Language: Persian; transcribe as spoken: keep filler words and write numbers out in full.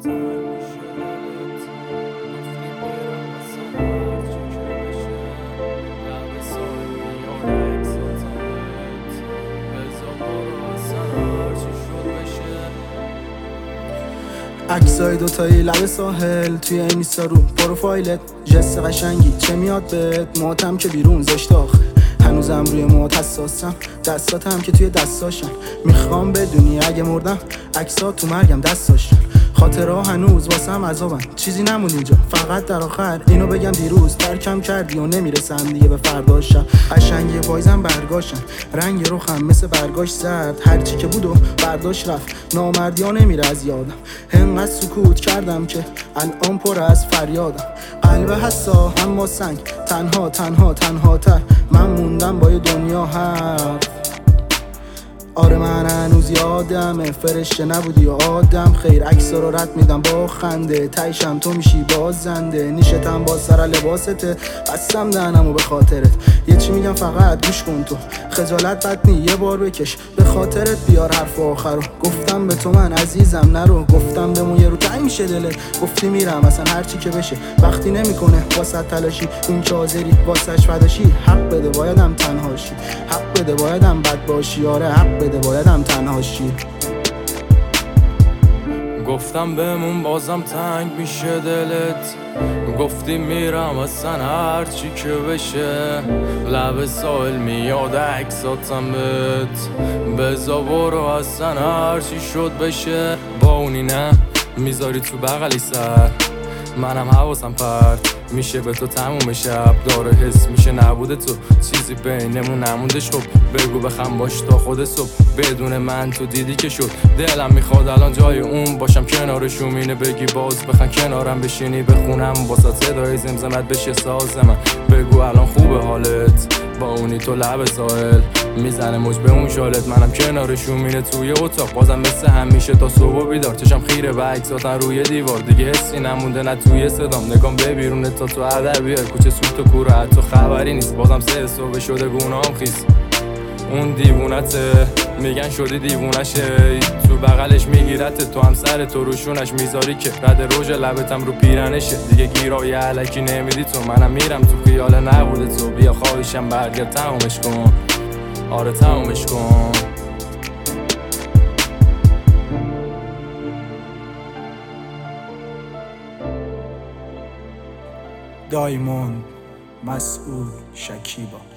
عکسای دوتایی لب ساحل توی اینستا رو پروفایلت، جست قشنگی چه میاد بهت؟ موهاتم که بیرون زشت آخه، هنوزم روی موهات حساسم، دستاتم که توی دستاشن. میخوام بدونی اگه مردم عکسات تو مرگم دستاشن. خاطرها هنوز واسم عذابن، چیزی نمون اینجا فقط در آخر اینو بگم دیروز ترکم کردی و نمیرسم دیگه به فرداشم. قشنگی پایزم برگاشن، رنگ رخم مثل برگاش زرد، هرچی که بود و برداشت رفت، نامردی ها نمیره از یادم. انقدر سکوت کردم که الان پر از فریادم. قلب حسا اما سنگ، تنها تنها تنها تر، من موندم با یه دنیا حرف. آره من هنوز یادمه فرشته نبودی و آدم خیر، عکسا رو رد میدم با خنده، تایشم تو میشی بازنده، نیشتم با سر لباسته، بستم دهنمو به خاطرت. یه چی میگم فقط گوش کن تو، خجالت بد نی یه بار بکش، به خاطرت بیار حرف آخرو. گفتم به تو من عزیزم نرو، گفتم بمون یه رو تنگ میشه دلت، گفتی میرم اصلا هرچی که بشه، وقتی نمیکنه واسه تلاشی، این که حاضری واسش فداشی. حق بده بایدم تنهاشی، حق بده بایدم بد باشی، آره حق بده بایدم تنهاشی. گفتم بمون بازم تنگ میشه دلت، گفتی میرم اصلا هرچی که بشه، لب ساحل میاد عکساتم بهت، بزا برو اصلا هرچی شد بشه. با اونی نه میذاری تو بغلی سر، منم حواسم پرت میشه به تو تموم شب، داره حس میشه نبوده تو، چیزی بینمون نموندش. خب بگو بخم باش تا خود صبح، بدون من تو دیدی که شد. دلم میخواد الان جای اون باشم کنارشون، اینه بگی باز بخن کنارم بشینی بخونم واسه صدای زمزمت بشه ساز من. بگو الان خوبه حالت با اونی تو لب ساحل، میزنه موج به اون شالت، منم کنارشون مینه توی اتاق، بازم مثل همیشه تا صبح بیدار، چشم خیره و عکساتن روی دیوار، دیگه حسی نمونده نه توی صدام، نگام به بیرونه تا تو هدر بیای، کوچه سوت و کوره حتی خبری نیست، بازم سه صبح شده گونام خیس. اون دیوونته میگن شدی دیوونشه، تو بغلش میگیرت تو هم سر تو روشونش میذاری که رد روژ لبتم رو پیرنشه، دیگه گیرای علکی نمیدی تو، منم میرم تو خیال نبوده تو، بیا خواهیشم برگرد تمومش کن، آره تمومش کن. دایموند مسئول شکیبا.